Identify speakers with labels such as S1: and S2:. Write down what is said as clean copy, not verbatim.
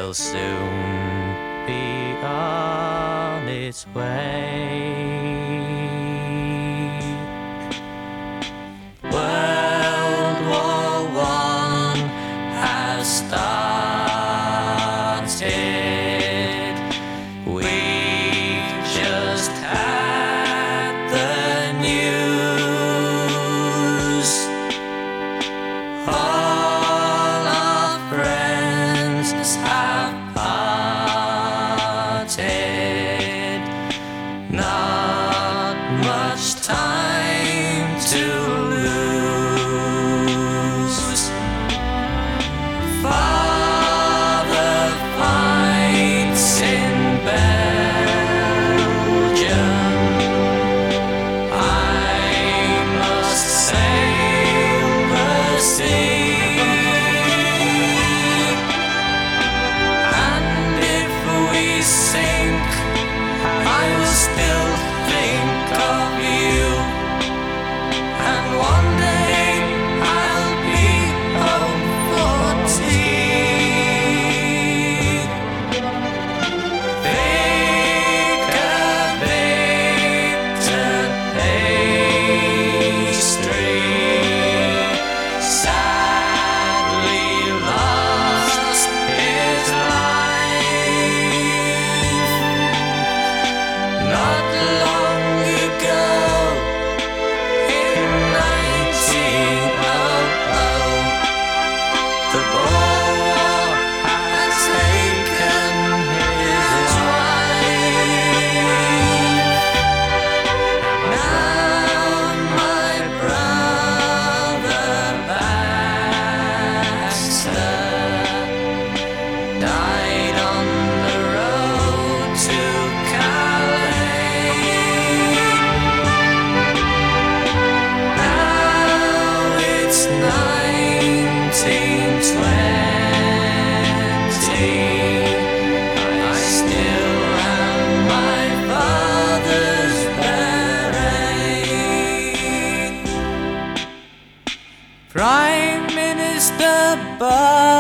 S1: will soon be on its way. World War I has started. We've just had the news. All our friends have parted. Not much time to lose. Father fights in Belgium. I must sail the sea. And if we sink, I will still think of you. And one day I'll be home for tea. Baker baked a pastry, sadly lost his life. Not long ago, in 1900, the Boer War had taken his wife. Now my brother Baxter died on the road to Calais. Now it's 1920. I still have my father's beret. Prime Minister Bob